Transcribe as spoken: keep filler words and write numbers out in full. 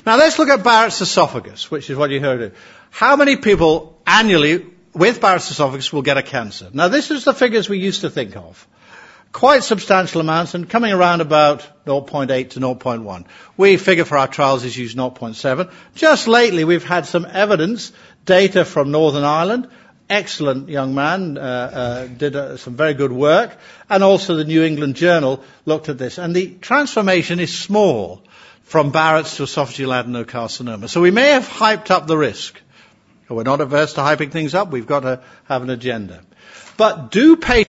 Now let's look at Barrett's esophagus, which is what you heard of. How many people annually with Barrett's esophagus will get a cancer? Now this is the figures we used to think of. Quite substantial amounts, and coming around about zero point eight to zero point one. We figure for our trials is use zero point seven. Just lately we've had some evidence, data from Northern Ireland. Excellent young man, uh, uh, did uh, some very good work, and also the New England Journal looked at this. And the transformation is small from Barrett's to esophageal adenocarcinoma. So we may have hyped up the risk. We're not averse to hyping things up. We've got to have an agenda. But do pay